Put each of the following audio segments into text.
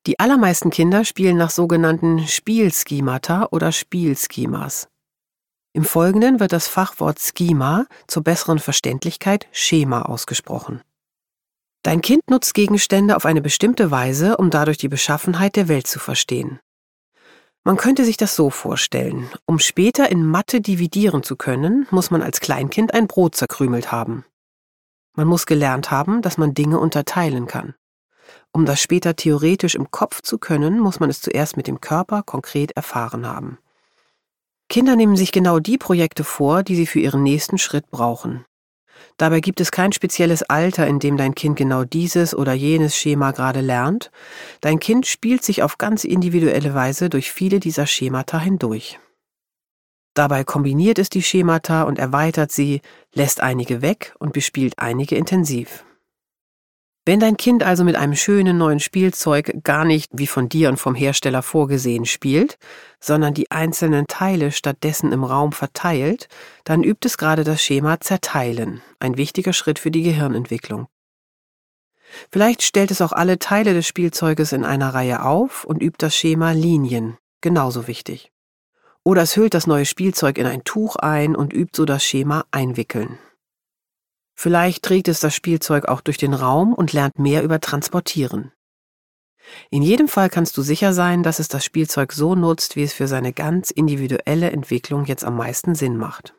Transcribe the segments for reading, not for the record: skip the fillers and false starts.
Die allermeisten Kinder spielen nach sogenannten Spielschemata oder Spielschemas. Im Folgenden wird das Fachwort Schema zur besseren Verständlichkeit Schema ausgesprochen. Dein Kind nutzt Gegenstände auf eine bestimmte Weise, um dadurch die Beschaffenheit der Welt zu verstehen. Man könnte sich das so vorstellen: Um später in Mathe dividieren zu können, muss man als Kleinkind ein Brot zerkrümelt haben. Man muss gelernt haben, dass man Dinge unterteilen kann. Um das später theoretisch im Kopf zu können, muss man es zuerst mit dem Körper konkret erfahren haben. Kinder nehmen sich genau die Projekte vor, die sie für ihren nächsten Schritt brauchen. Dabei gibt es kein spezielles Alter, in dem dein Kind genau dieses oder jenes Schema gerade lernt. Dein Kind spielt sich auf ganz individuelle Weise durch viele dieser Schemata hindurch. Dabei kombiniert es die Schemata und erweitert sie, lässt einige weg und bespielt einige intensiv. Wenn dein Kind also mit einem schönen neuen Spielzeug gar nicht wie von dir und vom Hersteller vorgesehen spielt, sondern die einzelnen Teile stattdessen im Raum verteilt, dann übt es gerade das Schema Zerteilen, ein wichtiger Schritt für die Gehirnentwicklung. Vielleicht stellt es auch alle Teile des Spielzeuges in einer Reihe auf und übt das Schema Linien, genauso wichtig. Oder es hüllt das neue Spielzeug in ein Tuch ein und übt so das Schema Einwickeln. Vielleicht trägt es das Spielzeug auch durch den Raum und lernt mehr über Transportieren. In jedem Fall kannst du sicher sein, dass es das Spielzeug so nutzt, wie es für seine ganz individuelle Entwicklung jetzt am meisten Sinn macht.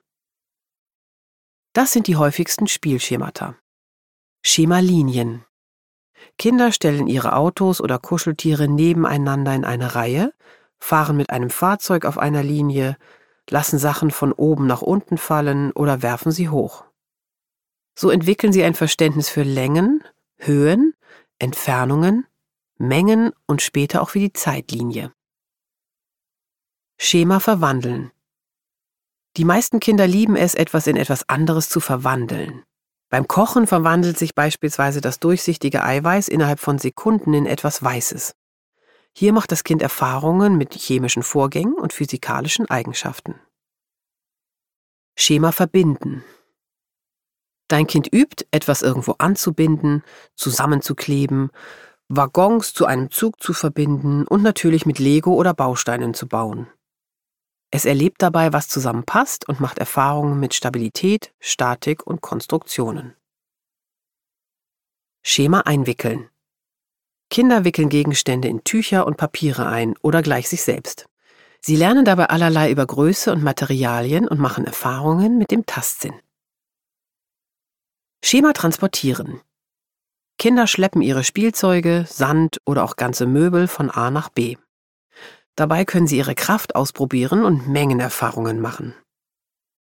Das sind die häufigsten Spielschemata. Schemalinien. Kinder stellen ihre Autos oder Kuscheltiere nebeneinander in eine Reihe, fahren mit einem Fahrzeug auf einer Linie, lassen Sachen von oben nach unten fallen oder werfen sie hoch. So entwickeln sie ein Verständnis für Längen, Höhen, Entfernungen, Mengen und später auch für die Zeitlinie. Schema verwandeln. Die meisten Kinder lieben es, etwas in etwas anderes zu verwandeln. Beim Kochen verwandelt sich beispielsweise das durchsichtige Eiweiß innerhalb von Sekunden in etwas Weißes. Hier macht das Kind Erfahrungen mit chemischen Vorgängen und physikalischen Eigenschaften. Schema verbinden. Dein Kind übt, etwas irgendwo anzubinden, zusammenzukleben, Waggons zu einem Zug zu verbinden und natürlich mit Lego oder Bausteinen zu bauen. Es erlebt dabei, was zusammenpasst und macht Erfahrungen mit Stabilität, Statik und Konstruktionen. Schema einwickeln. Kinder wickeln Gegenstände in Tücher und Papiere ein oder gleich sich selbst. Sie lernen dabei allerlei über Größe und Materialien und machen Erfahrungen mit dem Tastsinn. Schema transportieren. Kinder schleppen ihre Spielzeuge, Sand oder auch ganze Möbel von A nach B. Dabei können sie ihre Kraft ausprobieren und Mengenerfahrungen machen.